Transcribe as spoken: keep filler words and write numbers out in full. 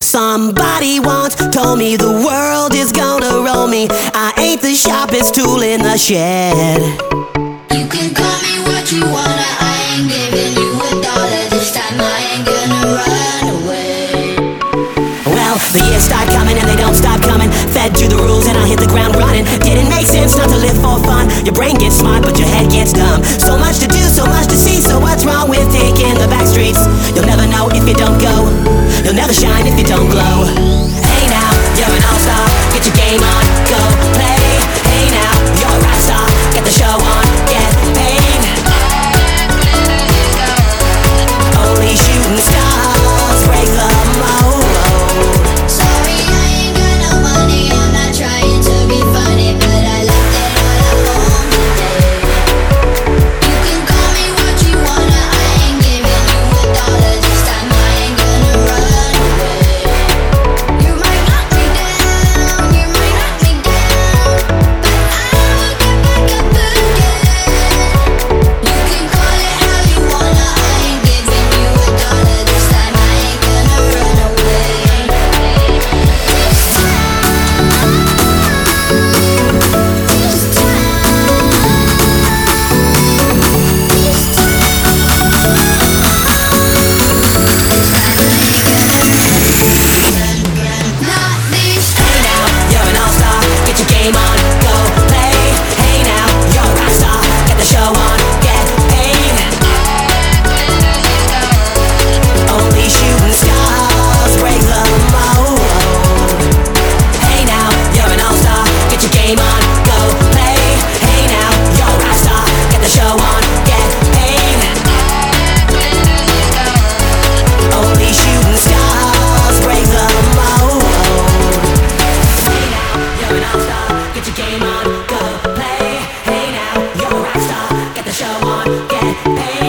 Somebody once told me the world is gonna roll me. I ain't the sharpest tool in the shed. You can call me what you wanna, I ain't giving you a dollar this time, I ain't gonna run away. Well, the years start coming and they don't stop coming. Fed to the rules and I hit the ground running. Didn't make sense not to live for fun. Your brain gets smart but your head gets dumb. So much to do, so much to see. So what's wrong with taking the back streets? You'll never know if you don't go. You'll never shine if you don't glow. Hey now, you're an all-star. Get your game on, go play. Hey now, you're a rock star. Get the show on, get paid. Only shooting stars break the mold. Sorry, I ain't got no money, I'm not trying to be funny, but I left it all at home today. You can call me what you wanna, I ain't giving you a dollar this time, I ain't gonna run away. You might knock me down, you might knock me down, but I will get back up again. You can call it how you wanna, I ain't giving you a dollar this time, I ain't gonna run away. Hey now, you're an all-star. Get your game on, go play. Hey now, you're a rock star. Get the show on, get paid. Only shooting stars break the mold. Hey now, you're an all-star. Get your game on, go play. Hey now, you're a rock star. Get the show on, get paid. Only shooting stars break the mold. Hey now, you're an all-star. Get your game on, go play. Hey now, you're a rock star. Get the show on, get paid.